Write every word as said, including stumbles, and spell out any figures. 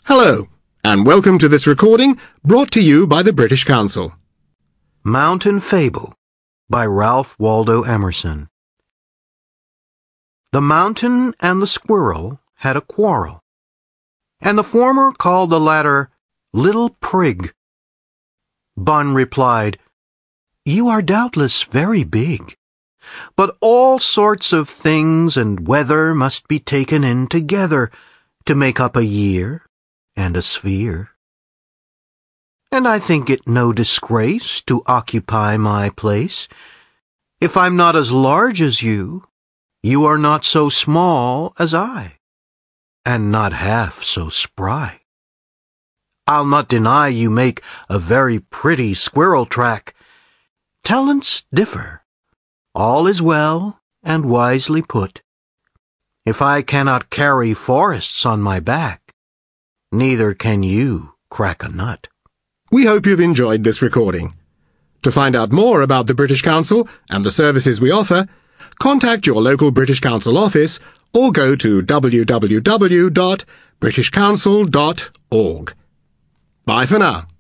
Hello, and welcome to this recording brought to you by the British Council. Mountain Fable by Ralph Waldo Emerson. The mountain and the squirrel had a quarrel, and the former called the latter Little Prig. Bun replied, "You are doubtless very big, but all sorts of things and weather must be taken in together to make up a year and a sphere. And I think it no disgrace to occupy my place. If I'm not as large as you, you are not so small as I, and not half so spry. I'll not deny you make a very pretty squirrel track. Talents differ. All is well and wisely put. If I cannot carry forests on my back, neither can you crack a nut." We hope you've enjoyed this recording. To find out more about the British Council and the services we offer, contact your local British Council office or go to w w w dot british council dot org. Bye for now.